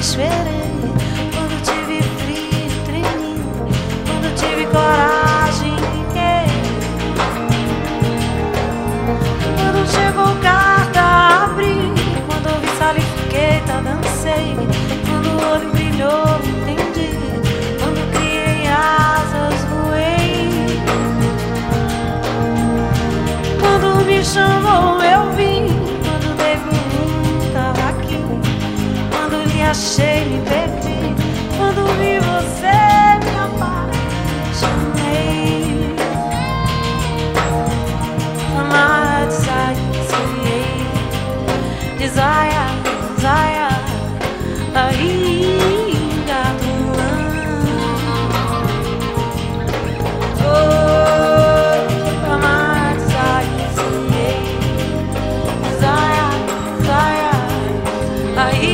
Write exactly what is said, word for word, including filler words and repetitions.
esperei, quando tive frio, tremi, quando tive coragem, fiquei. Quando chegou carta, abri, quando ouvi salifiqueta, dancei, quando o olho brilhou, entendi, quando criei asas, voei. Quando me chamou, eu vim, quando dei pro mundo, tava aqui, quando lhe achei, me perdi, quando vi você, me apaixonei. My desire, desire, desire, ainda do oh, my desire, desire, desire, ainda